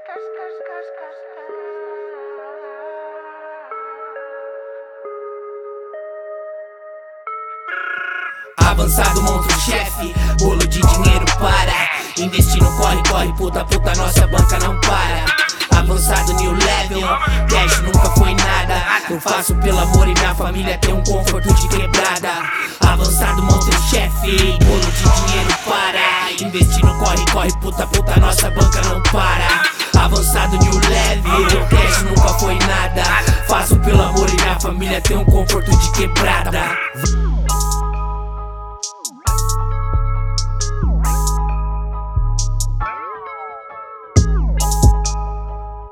Avançado, monstro, chefe, bolo de dinheiro para. Investindo, corre, corre, puta, puta, nossa banca não para. Avançado, new level, cash nunca foi nada. Eu faço pelo amor e minha família tem um conforto de quebrada. Avançado, monstro, chefe, bolo de dinheiro para. Investindo, corre, corre, puta, puta, nossa banca não para. Avançado, new level, cash nunca foi nada. Faço pelo amor e minha família tem um conforto de quebrada.